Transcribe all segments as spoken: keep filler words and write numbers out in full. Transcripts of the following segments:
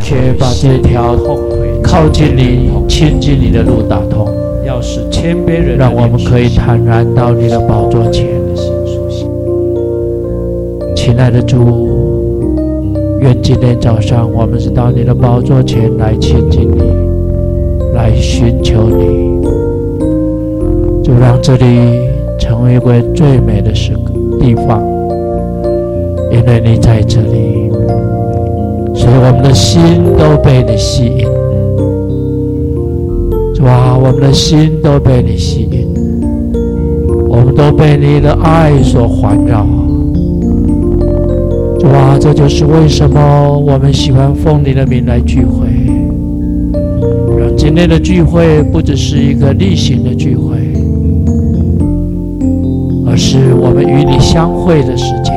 却把这条靠近你、亲近你的路打通， 要使谦卑人让我们可以坦然到你的宝座前。亲爱的主，愿今天早上我们是到你的宝座前来亲近你，来寻求你。就让这里成为一个最美的时刻地方，因为你在这里，所以我们的心都被你吸引。主啊，我们的心都被你吸引，我们都被你的爱所环绕。主啊，这就是为什么我们喜欢奉你的名来聚会。让今天的聚会不只是一个例行的聚会，而是我们与你相会的时间。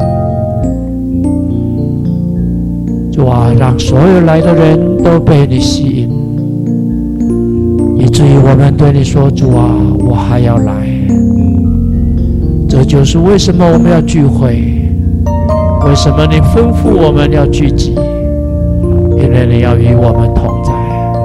主啊，让所有来的人都被你吸引，以至于我们对你说：主啊，我还要来。这就是为什么我们要聚会，为什么你吩咐我们要聚集，因为你要与我们同在。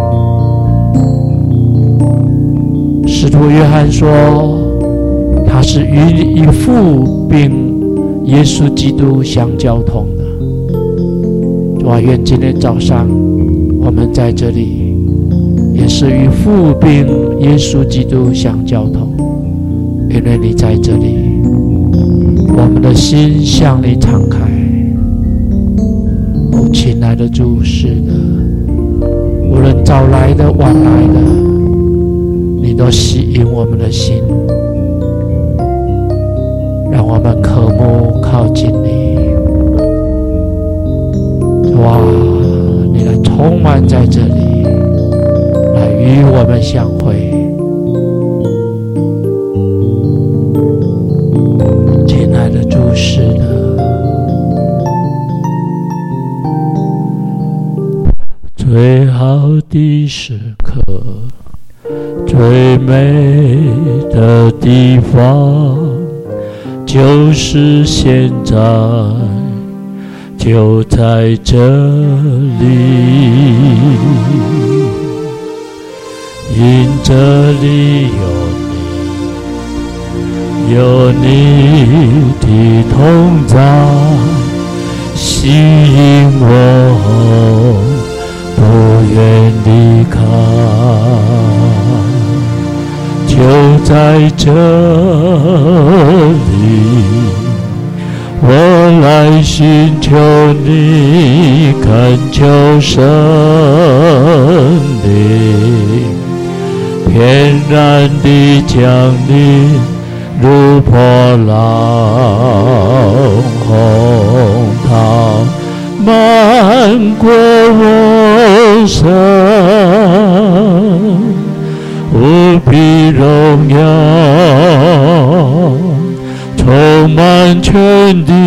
使徒约翰说，他是与与父并耶稣基督相交通的。主啊，愿今天早上我们在这里也是与父并耶稣基督相交通，因为你在这里，我们的心向你敞开。哦，亲爱的主，是的，无论早来的晚来的，你都吸引我们的心，让我们渴慕靠近你。哇，你来充满在这里，来与我们相会。亲爱的主，是的，最好的时刻，最美的地方，就是现在，就在这里。因这里有你，有你的同在，吸引我不愿离开。就在这里，我来寻求你，恳求圣灵翩然地降临，如波浪洪涛漫过我身，无比荣耀充满全地，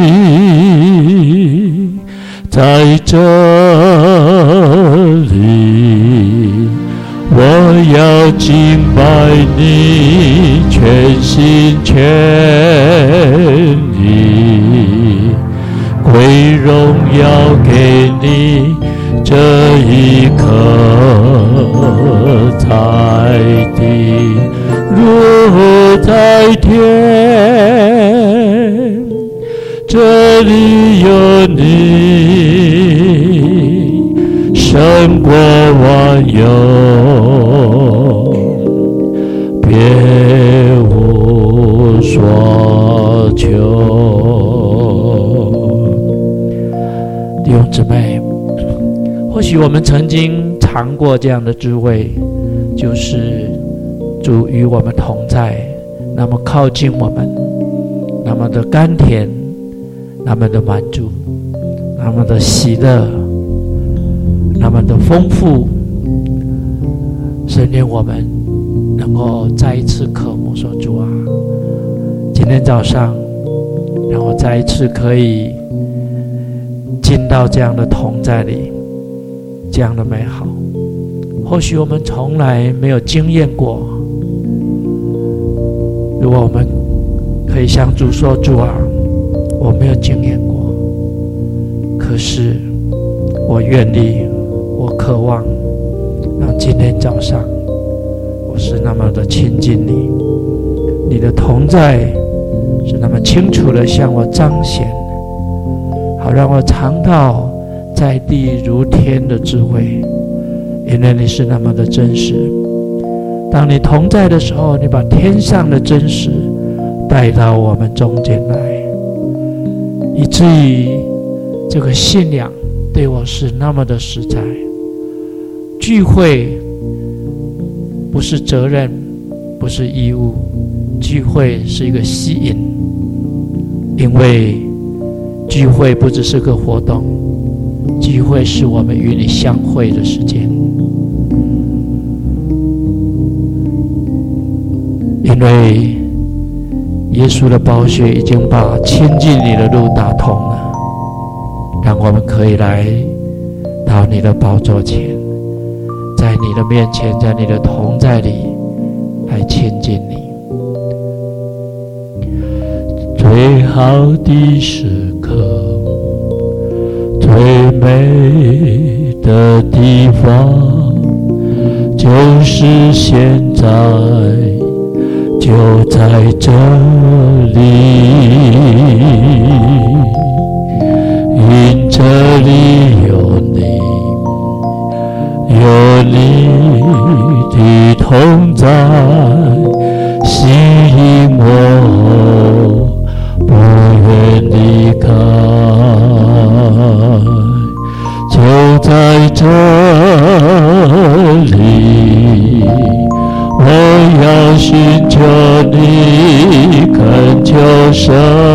在这里我要敬拜你，全心全意归荣耀给你。这一刻在地如在天，这里有你，胜过万有，别无所求。弟兄姊妹，或许我们曾经尝过这样的滋味，就是主与我们同在，那么靠近我们，那么的甘甜，那么的满足，那么的喜乐，那么的丰富，甚至我们能够再一次渴慕说：主啊，今天早上让我再一次可以进到这样的同在里，这样的美好。或许我们从来没有经验过，如果我们可以向主说：主啊，我没有经验过，可是我愿意，我渴望，让今天早上我是那么的亲近你，你的同在是那么清楚的向我彰显，好让我尝到在地如天的智慧，因为你是那么的真实。当你同在的时候，你把天上的真实带到我们中间来，以至于这个信仰对我是那么的实在。聚会不是责任，不是义务，聚会是一个吸引，因为聚会不只是个活动，聚会是我们与你相会的时间。因为耶稣的宝血已经把亲近你的路打通了，让我们可以来到你的宝座前，在你的面前，在你的同在里来亲近你。最好的时刻，最美的地方，就是现在，就在这里，因这里有你，有你的同在，吸引我不愿离开，就在这里，我要寻求你，恳求圣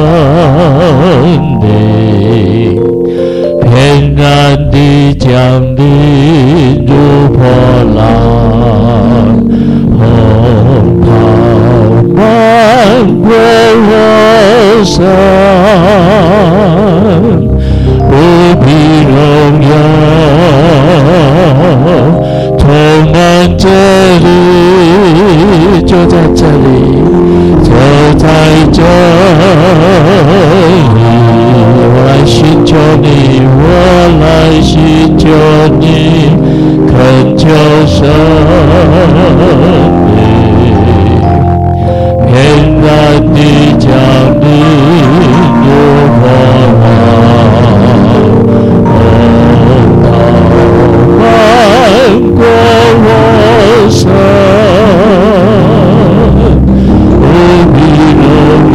灵翩然地降临，如波浪，洪涛漫过我身，无比荣耀充满这里，就在这里，就在这里，我来寻求你，我来寻求你，恳求圣灵翩然地降临，如波浪，洪涛漫过我身，无比荣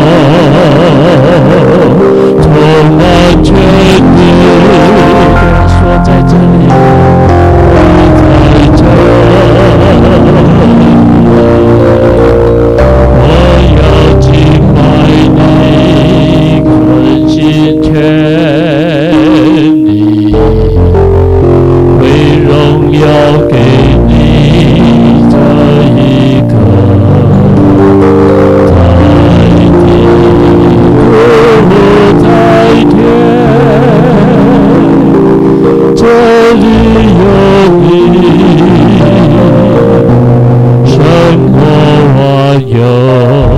耀充满全地。说在这里，在这里，我要敬拜你，恳心全力，为荣耀给你这一刻，在地不在天，这里有你，胜过万有，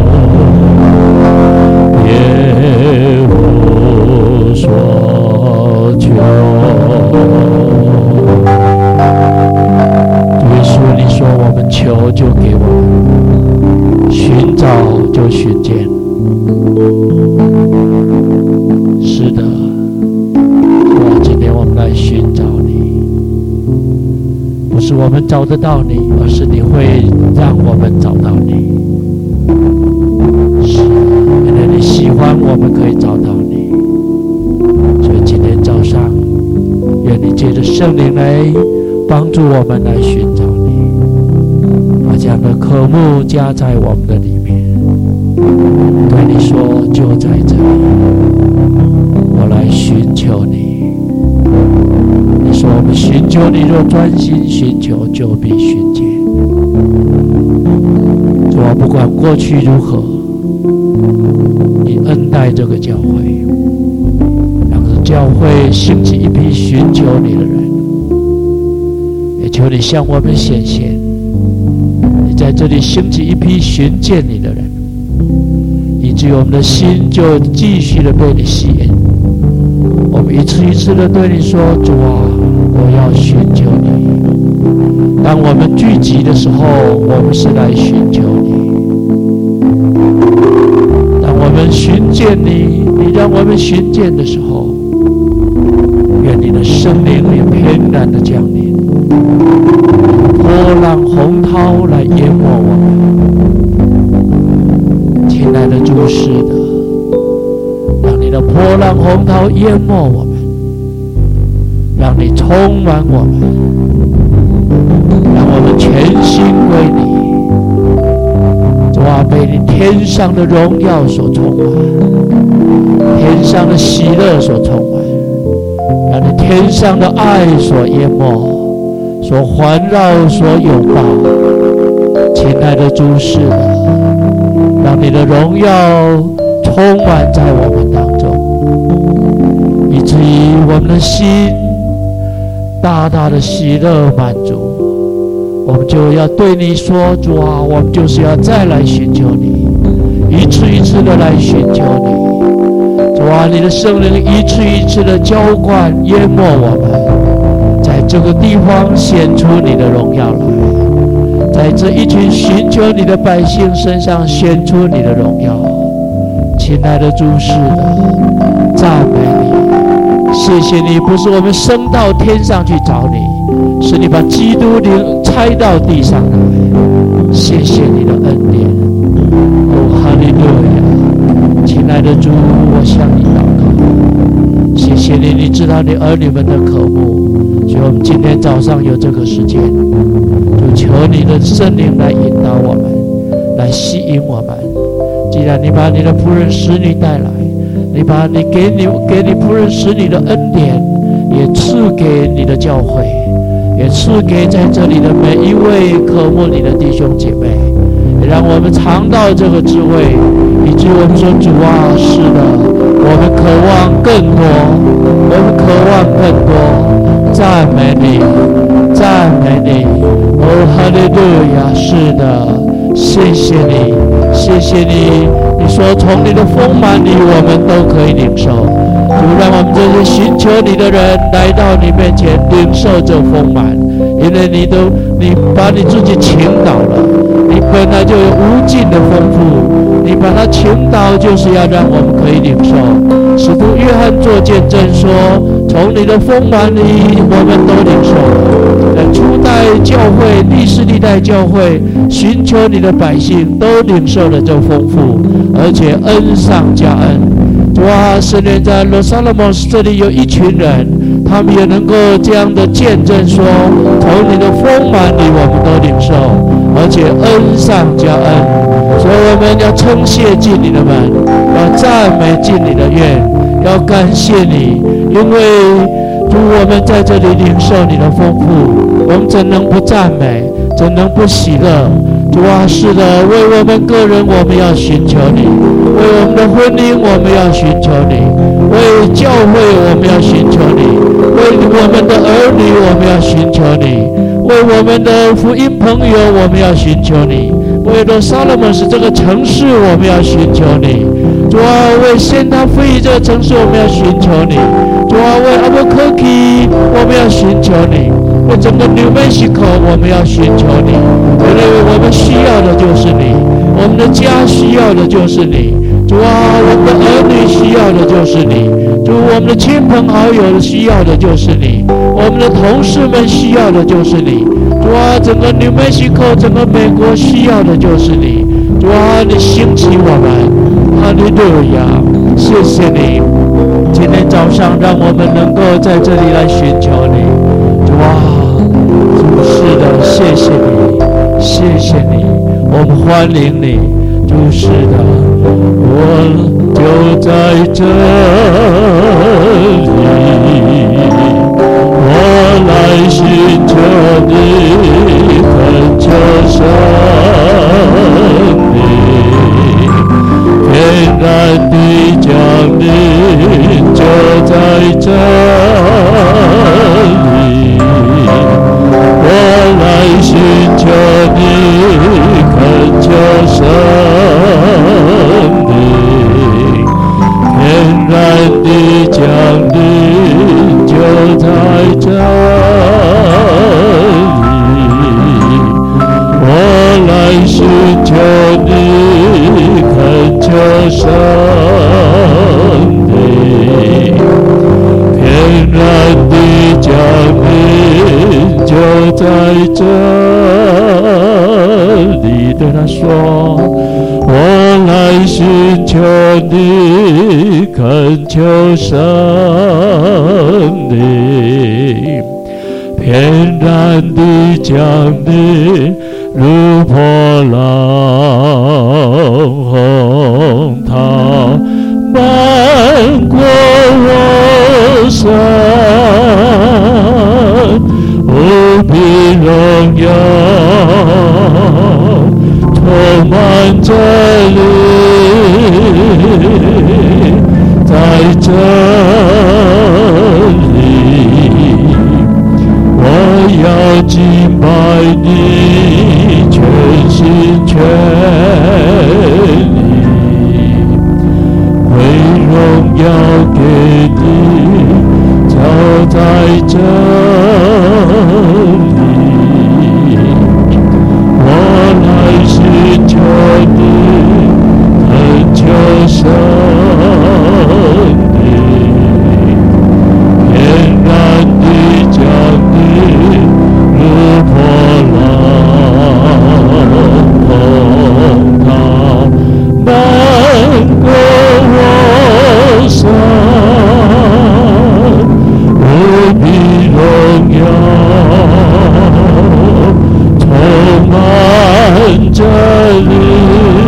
别无所求。耶稣，你说我们求就给我们，寻找就寻见。是的，哇，今天我们来寻找你，不是我们找得到你，而是你会让我们找到你。是，因为你喜欢我们可以找到你，所以今天早上，愿你借着圣灵来帮助我们来寻找你，把这样的科目加在我们的里面。对你说，就在这里，我来寻求你。你说我们寻求你，若专心寻求，就必寻见。主啊，不管过去如何，你恩待这个教会，让这教会兴起一批寻求你的人，也求你向我们显现。你在这里兴起一批寻见你的人，以至于我们的心就继续的被你吸引，我们们一次一次的对你说：主啊，我要寻求你。当我们聚集的时候，我们是来寻求你。当我们寻见你，你让我们寻见的时候，愿你的圣灵也平然的降临，波浪洪涛来淹没我们。亲爱的主，是的，让你的波浪洪涛淹没我们，让你充满我们，让我们全心归你。主啊，被你天上的荣耀所充满，天上的喜乐所充满，让你天上的爱所淹没，所环绕，所拥抱。亲爱的主，是的，让你的荣耀充满在我们当中，以至于我们的心大大的喜乐满足。我们就要对你说：主啊，我们就是要再来寻求你，一次一次的来寻求你。主啊，你的圣灵一次一次的浇灌淹没我们，在这个地方显出你的荣耀来，在这一群寻求你的百姓身上显出你的荣耀。亲爱的主，是的，赞美你，谢谢你，不是我们升到天上去找你，是你把基督灵拆到地上来。谢谢你的恩典。哦，哈利路亚！亲爱的主，我向你祷告，谢谢你，你知道你儿女们的渴慕，所以我们今天早上有这个时间，就求你的圣灵来引导我们，来吸引我们。既然你把你的仆人使女带来，你把你给你给你仆人使女的恩典也赐给你的教会，也赐给在这里的每一位渴慕你的弟兄姐妹，也让我们尝到这个滋味，以至于我们说：主啊，是的，我们渴望更多，我们渴望更多。赞美你，赞美你。哦，哈利路亚！是的，谢谢你，谢谢你。你说从你的丰满里，我们都可以领受。主，让我们这些寻求你的人来到你面前，领受这丰满，因为你都你把你自己倾倒了，你本来就有无尽的丰富，你把它倾倒，就是要让我们可以领受。使徒约翰做见证说，从你的丰满里，我们都领受了。在初代教会、历世历代教会，寻求你的百姓都领受了这丰富，而且恩上加恩。主啊，圣灵在罗萨勒莫斯这里有一群人，他们也能够这样的见证说，从你的丰满里我们都领受，而且恩上加恩。所以我们要称谢进你的门，要赞美进你的院，要感谢你，因为主，我们在这里领受你的丰富，我们怎能不赞美，怎能不喜乐？主啊，是的，为我们个人我们要寻求你，为我们的婚姻我们要寻求你，为教会我们要寻求你，为我们的儿女我们要寻求你，为我们的福音朋友我们要寻求你，为罗萨勒蒙斯这个城市我们要寻求你。主啊，为仙塔菲这个城市我们要寻求你。主啊，为阿伯科基我们要寻求你，为整个 New Mexico 我们要寻求你，因为我们需要的就是你，我们的家需要的就是你。主啊，我们的儿女需要的就是你。主，我们的亲朋好友需要的就是你，我们的同事们需要的就是你。主啊，整个 New Mexico 整个美国需要的就是你。主啊，你兴起我们，哈利路亚！谢谢你，今天早上让我们能够在这里来寻求你。主啊，主，是的，谢谢你，谢谢你，我们欢迎你。主，是的，我就在这里，我来寻求你，恳求神你天然的降临，就在这里，我来寻求你，恳求神你天然的降临。 降临就在这里，对他说：我来寻求你，恳求圣灵，翩然地降临，如波浪洪涛，漫过我身，无比荣耀充满这里，在这里，我要敬拜你，全心全意，归荣耀给你，就在这里。我来寻求你，恳求圣灵，翩然地降临，如波浪洪涛，漫过我身，无比荣耀充满这里。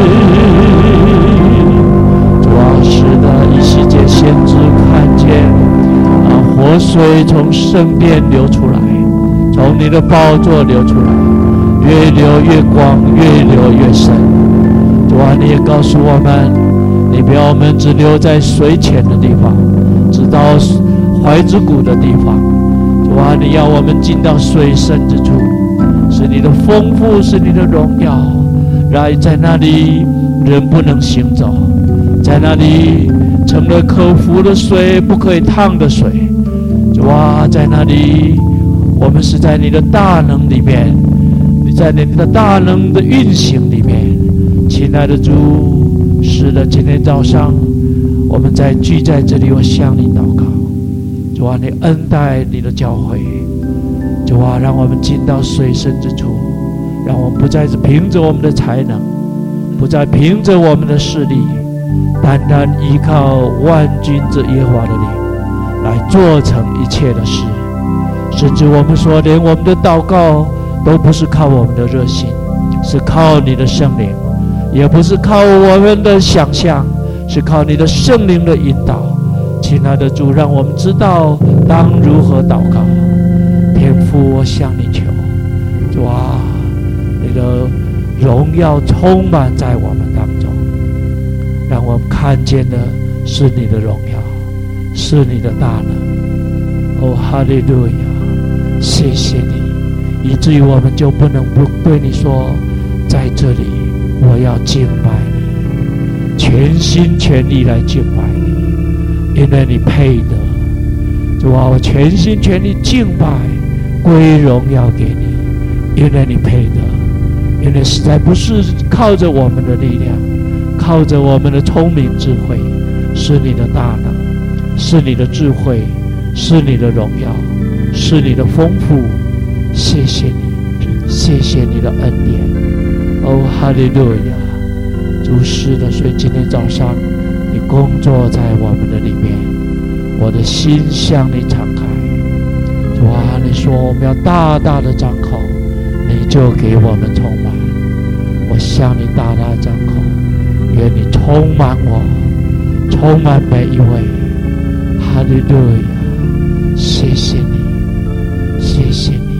主啊，是的，以西结先知看见啊，活水从圣殿流出来，从你的宝座流出来，越流越广，越流越深。主啊，你也告诉我们，你不要我们只留在水浅的地方，直到怀子谷的地方。主啊，你要我们进到水深之处，是你的丰富，是你的荣耀，让在那里人不能行走，在那里成了可浮的水，不可以烫的水。主啊，在那里我们是在你的大能里面，你在你的大能的运行里面。亲爱的主，是的，今天早上我们在聚在这里，我向你祷告。主啊，你恩待你的教会，主啊，让我们进到水深之处，让我们不再是凭着我们的才能，不再凭着我们的势力，单单依靠万军之耶和华的灵来做成一切的事。甚至我们说，连我们的祷告都不是靠我们的热心，是靠你的圣灵，也不是靠我们的想象，是靠你的圣灵的引导。亲爱的主，让我们知道当如何祷告。天父，我向你求，主啊，你的荣耀充满在我们当中，让我们看见的是你的荣耀，是你的大能。哦，哈利路亚！谢谢你，以至于我们就不能不对你说，在这里我要敬拜你，全心全意来敬拜你，因为你配得。主啊，我全心全意敬拜，归荣耀给你，因为你配得。因为实在不是靠着我们的力量，靠着我们的聪明智慧，是你的大能，是你的智慧，是你的荣耀，是你的丰富。谢谢你，谢谢你的恩典。哦，哈利路亚！主，是的，所以今天早上你工作在我们的里面，我的心向你敞开。主啊，你说我们要大大的张口，你就给我们充满。我向你大大张口，愿你充满我，充满每一位。哈利路亚！谢谢你，谢谢你。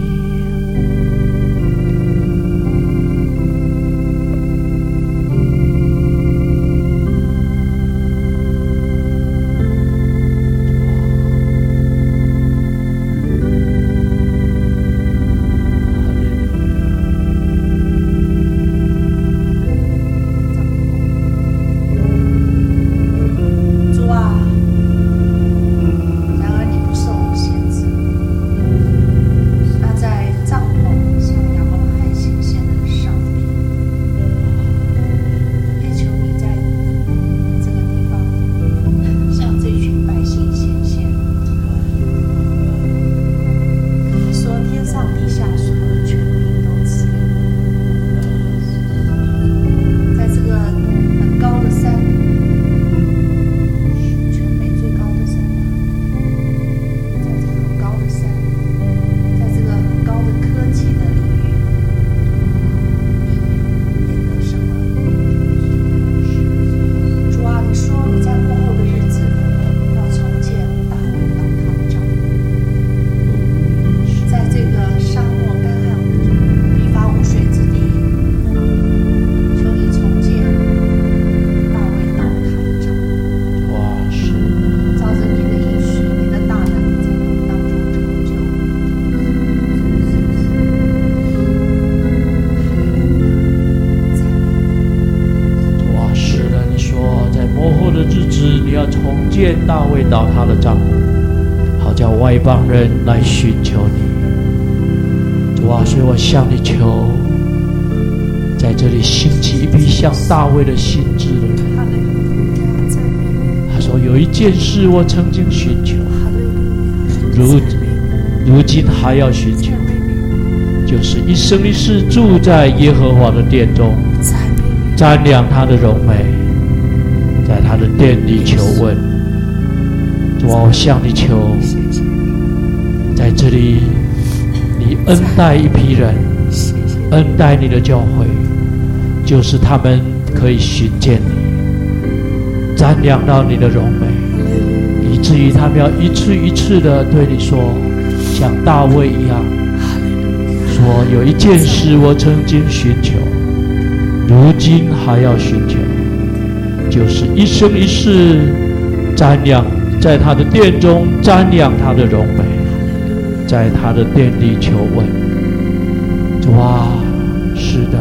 主啊，然而你不受我限制， 建大卫倒塌的帐幕，好叫外邦人来寻求你。主啊，所以我向你求，在这里兴起一批像大卫的心志的人。他说：“有一件事我曾经寻求，如如今还要寻求，就是一生一世住在耶和华的殿中，瞻仰他的荣美，在他的殿里求问。”主啊，我向你求，在这里你恩待一批人，恩待你的教会，就是他们可以寻见你，瞻仰到你的荣美，以至于他们要一次一次的对你说，像大卫一样说：“有一件事我曾经寻求，如今还要寻求，就是一生一世瞻仰，在他的殿中瞻仰他的荣美，在他的殿里求问。”主啊，是的，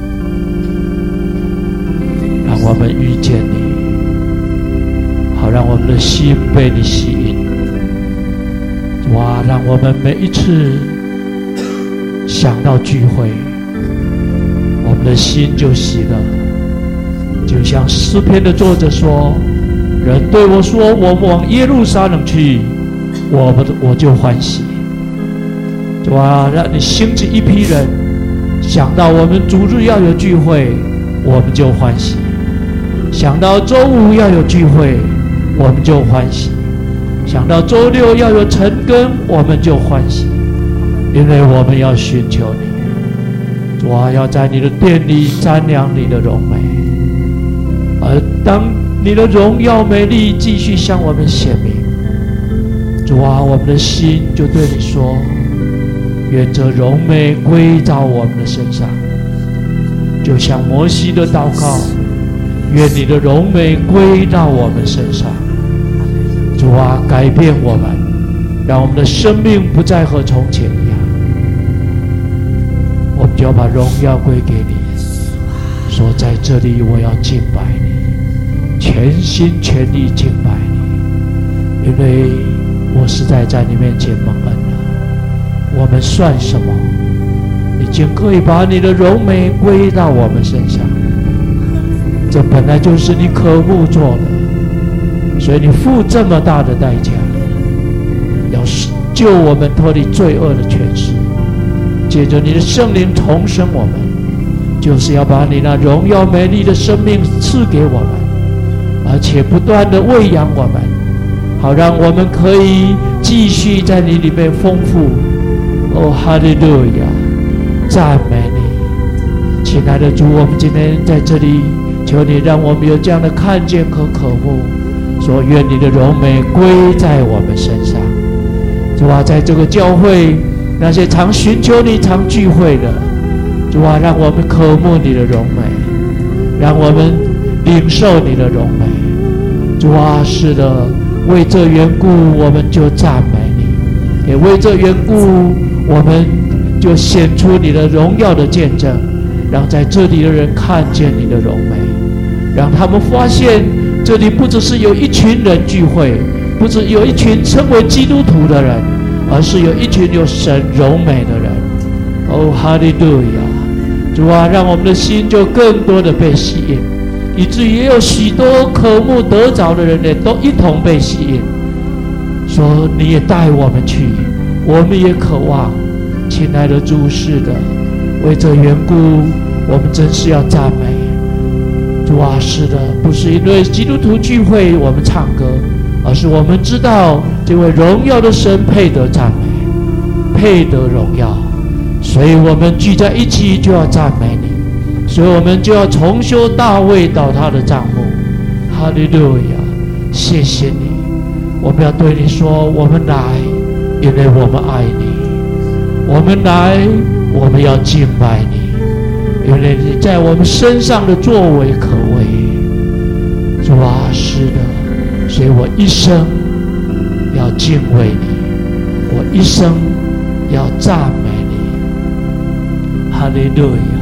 让我们遇见你，好让我们的心被你吸引。主啊，让我们每一次想到聚会，我们的心就喜乐，就像诗篇的作者说：“人对我说，我们往耶路撒冷去，我们我就欢喜。”主啊，让你兴起一批人，想到我们主日要有聚会，我们就欢喜；想到周五要有聚会，我们就欢喜；想到周六要有晨更，我们就欢喜，因为我们要寻求你。主啊，要在你的殿里瞻仰你的荣美，而当你的荣耀美丽继续向我们显明，主啊，我们的心就对你说：“愿这荣美归到我们的身上。”就像摩西的祷告：“愿你的荣美归到我们身上。”主啊，改变我们，让我们的生命不再和从前一样。我们就要把荣耀归给你，说：“在这里我要敬拜你，全心全意敬拜你，因为我实在在你面前蒙恩了。我们算什么？已经可以把你的荣美归到我们身上。这本来就是你渴慕做的，所以你付这么大的代价，要救我们脱离罪恶的权势。借着你的圣灵重生我们，就是要把你那荣耀美丽的生命赐给我们，而且不断的喂养我们，好让我们可以继续在你里面丰富。哦，哈利路亚，赞美你，亲爱的主，我们今天在这里，求你让我们有这样的看见和渴慕，说愿你的荣美归在我们身上。主啊，在这个教会，那些常寻求你、常聚会的，主啊，让我们渴慕你的荣美，让我们领受你的荣美。主啊，是的，为这缘故，我们就赞美你；也为这缘故，我们就显出你的荣耀的见证，让在这里的人看见你的荣美，让他们发现这里不只是有一群人聚会，不只有一群称为基督徒的人，而是有一群有神荣美的人。哦，哈利路亚！主啊，让我们的心就更多的被吸引，以至于也有许多渴慕得着的人也都一同被吸引，说你也带我们去，我们也渴望。亲爱的主，是的，为这缘故，我们真是要赞美主啊！是的，不是因为基督徒聚会我们唱歌，而是我们知道这位荣耀的神配得赞美，配得荣耀，所以我们聚在一起就要赞美你，所以我们就要重修大卫倒塌的帐幕。哈利路亚！谢谢你，我们要对你说：我们来，因为我们爱你；我们来，我们要敬拜你，因为你在我们身上的作为可畏。主啊，是的，所以我一生要敬畏你，我一生要赞美你。哈利路亚！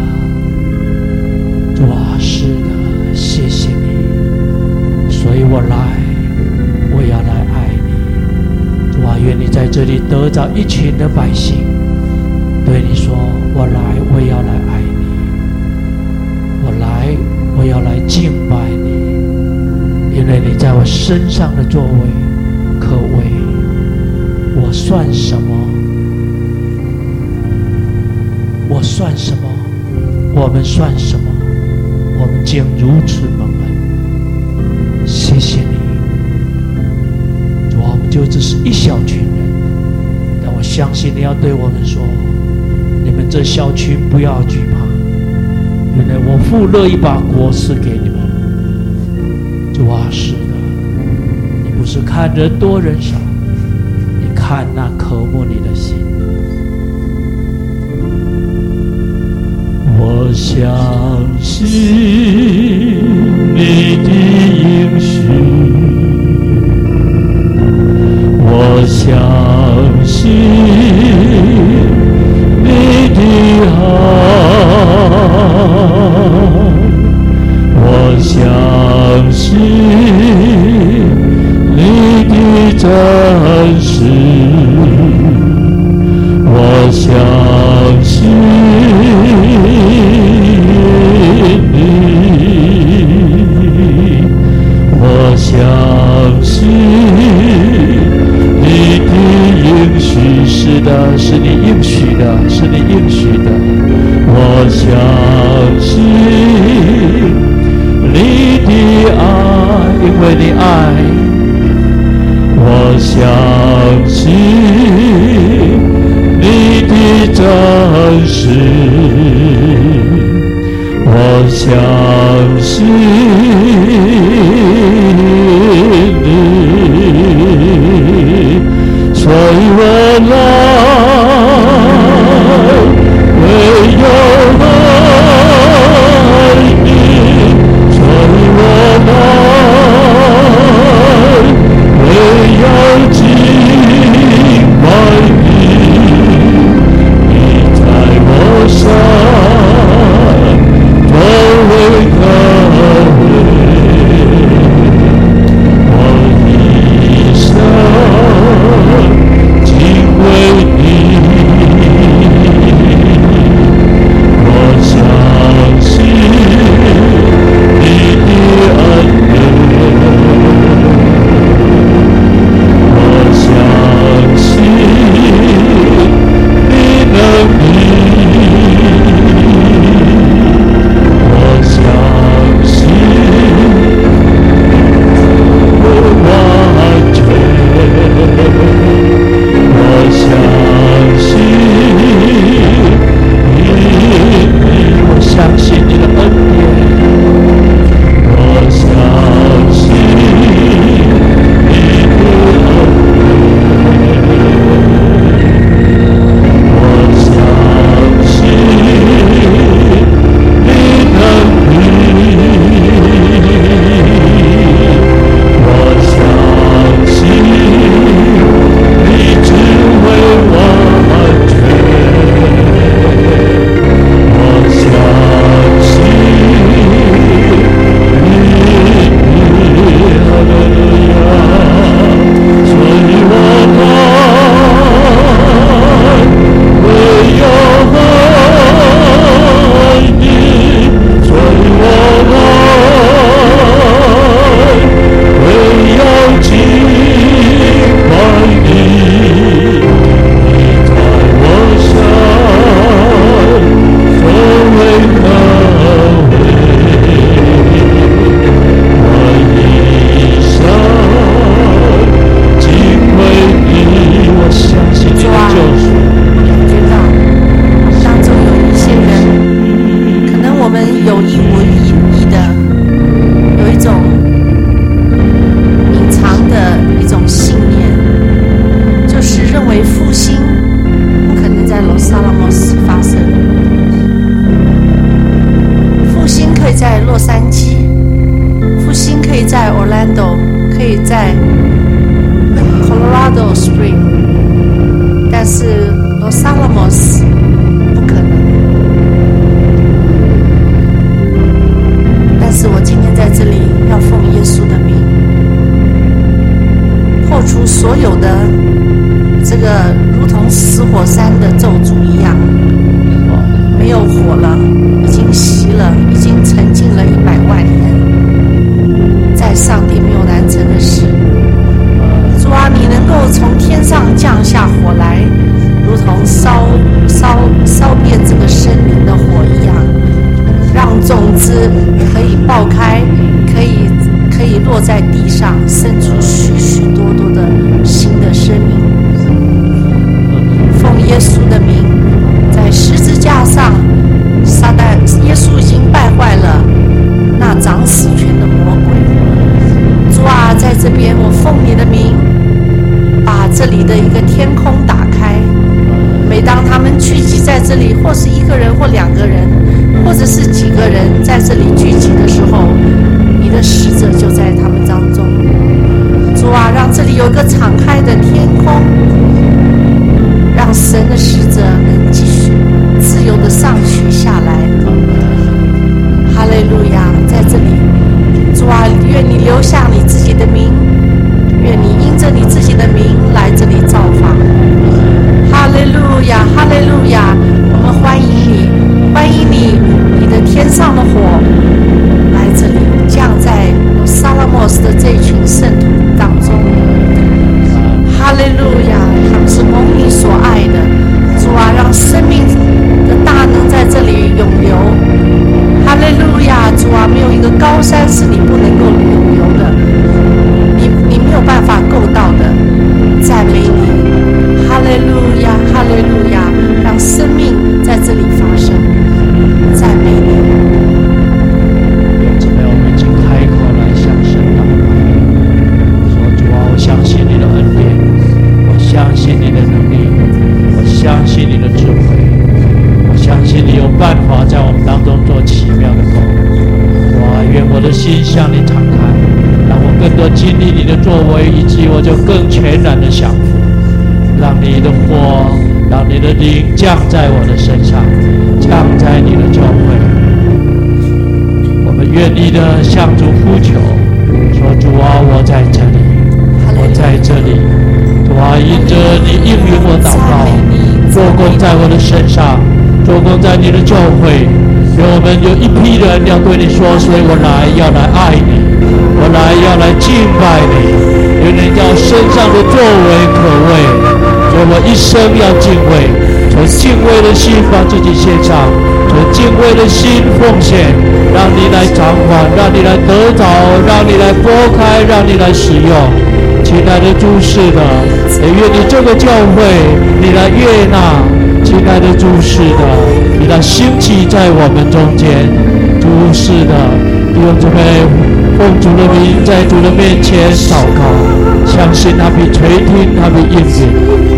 主啊，是的，谢谢你，所以我来， 愿你在这里得着一群的百姓，对你说：我来，我要来爱你；我来，我要来敬拜你，因为你在我身上的作为可畏。我算什么？我算什么？我们算什么？我们竟如此蒙恩。谢谢你，主啊，我们就只是一小群人，但我相信你要对我们说：你们这小群不要惧怕，原来我父乐意把国赐给你们。主啊，是的，你不是看人多人少，你看那渴慕你的心。我相信你的应许，我相信你的爱，我相信你的真实，我相信我相信你的应许，是的，是你应许的，是你应许的。我相信你的爱，因为你爱。我相信你的真实，我相信你，所以我来唯有爱你，所以我来唯有敬拜你，你在我身作为可畏，我一生敬畏你，我相信你的恩典，我相信你能力，我相信我完全，我相信你，我相信你的恩典，我相信你的恩典，我相信你能力，我相信你只为完全，我相信你，哈利路亚，所以我来唯有爱你，所以我来唯有敬拜你，你在我身作为可畏，我一生敬畏你，我相信你的救赎。 知道当中有一些人，可能我们有意无意的有一种隐藏的一种信念，就是认为复兴不可能在罗萨拉莫斯发生，复兴可以在洛杉矶，复兴可以在 Orlando， 可以在 Colorado Spring， 但是罗萨拉莫斯不可能。但是我今天在这里要奉耶稣的名，破除所有的烧烧烧遍这个生灵的火一样，让种子可以爆开，可以可以落在地上，生出许许多多的新的生命。奉耶稣的名，在十字架上，撒旦耶稣已经败坏了那掌死权的魔鬼。主啊，在这边我奉你的名，把这里的一个天空打开。每当他们聚集在这里，或是一个人或两个人，或者是几个人在这里聚集的时候，你的使者就在他们当中。主啊，让这里有个敞开的天空，让神的使者能继续自由的上去下来。哈利路亚！在这里，主啊，愿你留下你自己的名，愿你因着你自己的名来这里造访。哈利路亚，哈利路亚！我们欢迎你，欢迎你，你的天上的火来这里降在萨拉莫斯的这一群圣徒当中。哈利路亚！他们是蒙你所爱的，主啊，让生命的大能在这里涌流。哈利路亚！主啊，没有一个高山是你不能够涌流的，你你没有办法够到的。赞美你，哈利路亚，哈利路亚！让生命在这里发生。赞美你。 姊妹，我们已经开口来向神祷告，说主啊，我相信你的恩典，我相信你的能力，我相信你的智慧，我相信你有办法在我们当中做奇妙的工。哇，愿我的心向你敞开，让我更多经历你的作为，以至于我就更全然的降服，让你的火，让你的灵降在我的身上，降在你的教会。我们愿意的向主呼求，说主啊，我在这里，我在这里。主啊，因着你应允我祷告，做工在我的身上，做工在你的教会。愿我们有一批人要对你说，所以我来要来爱你，我来要来敬拜你。愿你叫身上的作为可畏，所以我一生要敬畏，从敬畏的心把自己献上，从敬畏的心奉献，让你来掌管，让你来得着，让你来拨开，让你来使用。亲爱的主是的，也愿你这个教会你来悦纳。亲爱的主是的，你来兴起在我们中间。主是的，弟兄姊妹，奉主的名在主的面前祷告，相信他必垂听，他必应允。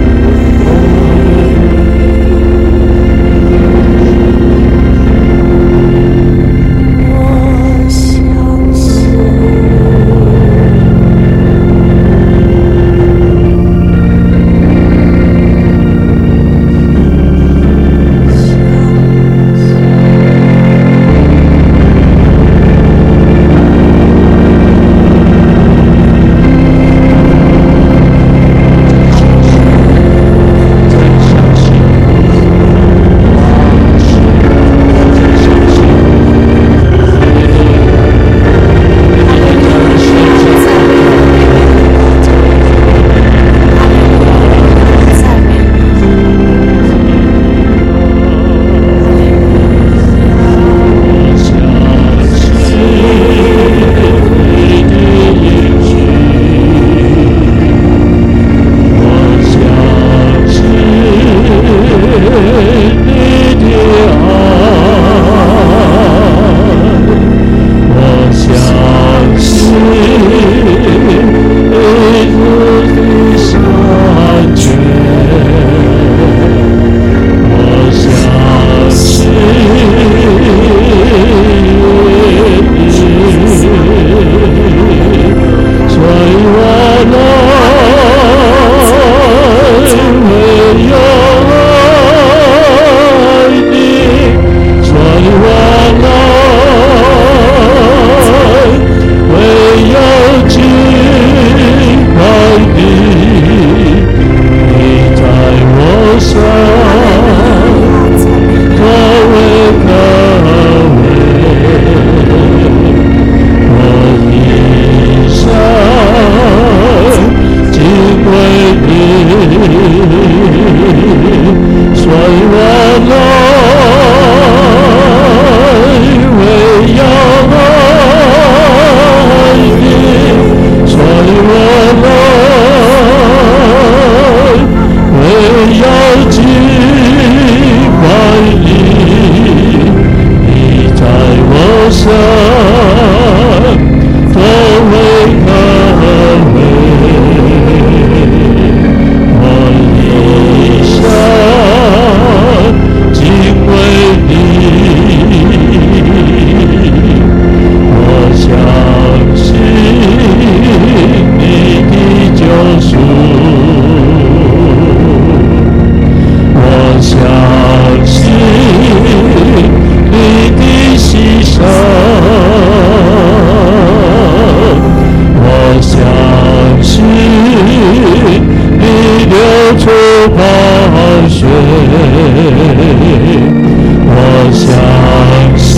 我相信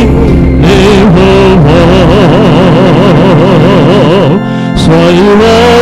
你和我，所以我